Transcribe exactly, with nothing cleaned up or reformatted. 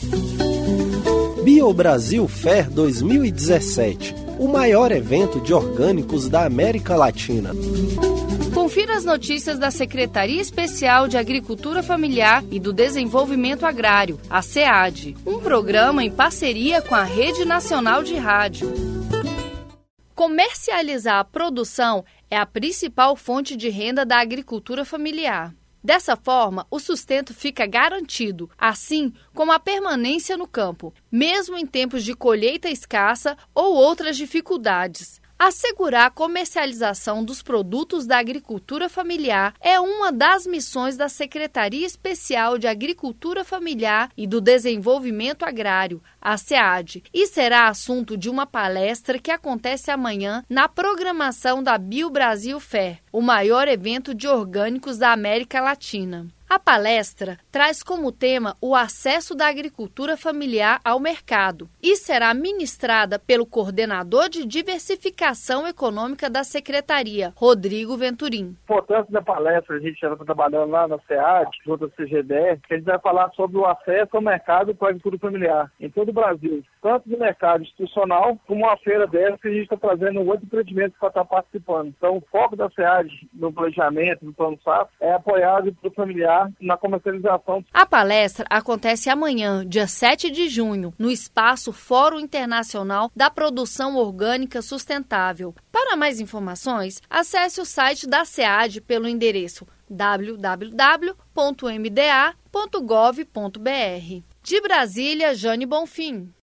BioBrasil Fair dois mil e dezessete, o maior evento de orgânicos da América Latina. Confira as notícias da Secretaria Especial de Agricultura Familiar e do Desenvolvimento Agrário, a SEAD, um programa em parceria com a Rede Nacional de Rádio. Comercializar a produção é a principal fonte de renda da agricultura familiar. Dessa forma, o sustento fica garantido, assim como a permanência no campo, mesmo em tempos de colheita escassa ou outras dificuldades. Assegurar a comercialização dos produtos da agricultura familiar é uma das missões da Secretaria Especial de Agricultura Familiar e do Desenvolvimento Agrário, a SEAD, e será assunto de uma palestra que acontece amanhã na programação da BioBrasil Fair, o maior evento de orgânicos da América Latina. A palestra traz como tema o acesso da agricultura familiar ao mercado e será ministrada pelo coordenador de diversificação econômica da Secretaria, Rodrigo Venturim. A importância da palestra, a gente já está trabalhando lá na SEAD, junto à C G D E, que a gente vai falar sobre o acesso ao mercado com a agricultura familiar em todo o Brasil, tanto do mercado institucional como uma feira dessa que a gente está trazendo outro empreendimento para estar participando. Então, o foco da SEAD no planejamento, no plano safra, é apoiar a agricultura familiar na comercialização. A palestra acontece amanhã, dia sete de junho, no espaço Fórum Internacional da Produção Orgânica Sustentável. Para mais informações, acesse o site da SEAD pelo endereço w w w ponto m d a ponto gov ponto b r. De Brasília, Jane Bonfim.